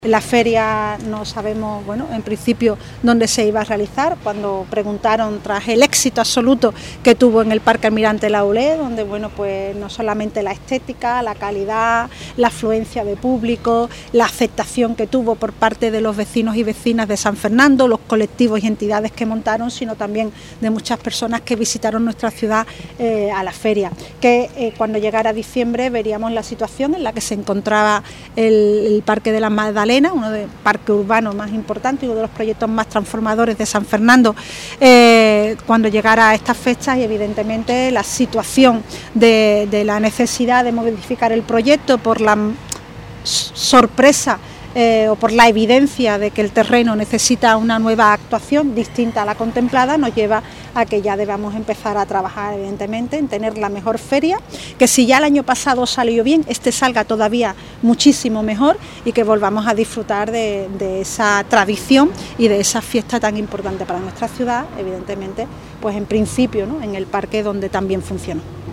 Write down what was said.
La feria no sabemos, bueno, en principio dónde se iba a realizar. Cuando preguntaron, tras el éxito absoluto que tuvo en el Parque Almirante Laulé, donde, bueno, pues no solamente la estética, la calidad, la afluencia de público, la aceptación que tuvo por parte de los vecinos y vecinas de San Fernando, los colectivos y entidades que montaron, sino también de muchas personas que visitaron nuestra ciudad a la feria. Que cuando llegara diciembre veríamos la situación en la que se encontraba el Parque de la Magdalena, uno de los parques urbanos más importantes y uno de los proyectos más transformadores de San Fernando, cuando llegara a estas fechas, y evidentemente la situación de la necesidad de modificar el proyecto por la sorpresa o por la evidencia de que el terreno necesita una nueva actuación distinta a la contemplada, nos lleva a que ya debamos empezar a trabajar, evidentemente, en tener la mejor feria, que si ya el año pasado salió bien, este salga todavía muchísimo mejor y que volvamos a disfrutar de esa tradición y de esa fiesta tan importante para nuestra ciudad, evidentemente, pues en principio, ¿no?, en el parque donde también funcionó.